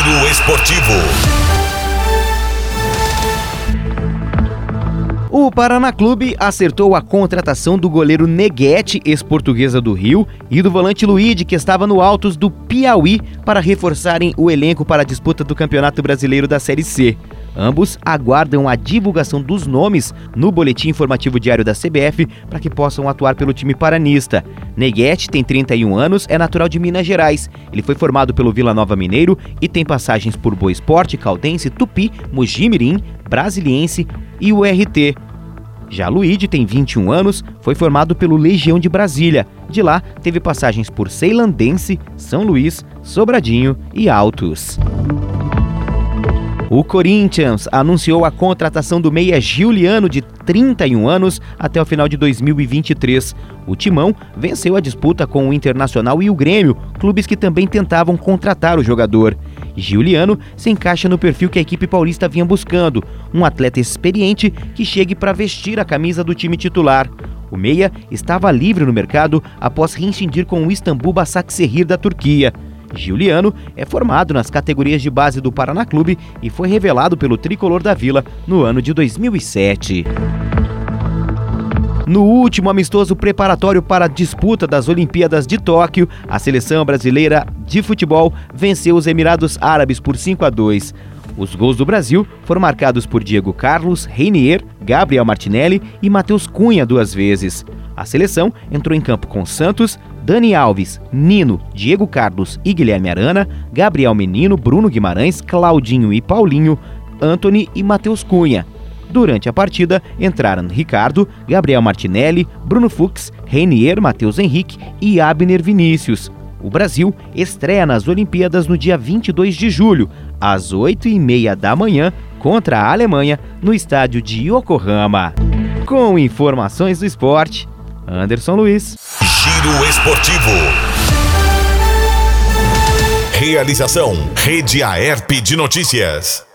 Giro Esportivo. O Paraná Clube acertou a contratação do goleiro Neguete, ex-Portuguesa do Rio, e do volante Luíde, que estava no Altos do Piauí, para reforçarem o elenco para a disputa do Campeonato Brasileiro da Série C. Ambos aguardam a divulgação dos nomes no boletim informativo diário da CBF para que possam atuar pelo time paranista. Neguete tem 31 anos, é natural de Minas Gerais. Ele foi formado pelo Vila Nova Mineiro e tem passagens por Boa Esporte, Caldense, Tupi, Mogi-mirim, Brasiliense e URT. Já Luíde tem 21 anos, foi formado pelo Legião de Brasília. De lá, teve passagens por Ceilandense, São Luís, Sobradinho e Altos. O Corinthians anunciou a contratação do meia Giuliano, de 31 anos, até o final de 2023. O Timão venceu a disputa com o Internacional e o Grêmio, clubes que também tentavam contratar o jogador. Giuliano se encaixa no perfil que a equipe paulista vinha buscando, um atleta experiente que chegue para vestir a camisa do time titular. O meia estava livre no mercado após rescindir com o Istambul Başakşehir da Turquia. Giuliano é formado nas categorias de base do Paraná Clube e foi revelado pelo Tricolor da Vila no ano de 2007. No último amistoso preparatório para a disputa das Olimpíadas de Tóquio, a seleção brasileira de futebol venceu os Emirados Árabes por 5-2. Os gols do Brasil foram marcados por Diego Carlos, Reinier, Gabriel Martinelli e Matheus Cunha 2 vezes. A seleção entrou em campo com Santos, Dani Alves, Nino, Diego Carlos e Guilherme Arana, Gabriel Menino, Bruno Guimarães, Claudinho e Paulinho, Antony e Matheus Cunha. Durante a partida, entraram Ricardo, Gabriel Martinelli, Bruno Fux, Reinier, Matheus Henrique e Abner Vinícius. O Brasil estreia nas Olimpíadas no dia 22 de julho, às 8h30 da manhã, contra a Alemanha, no estádio de Yokohama. Com informações do esporte, Anderson Luiz. Giro Esportivo. Realização: Rede Aerp de Notícias.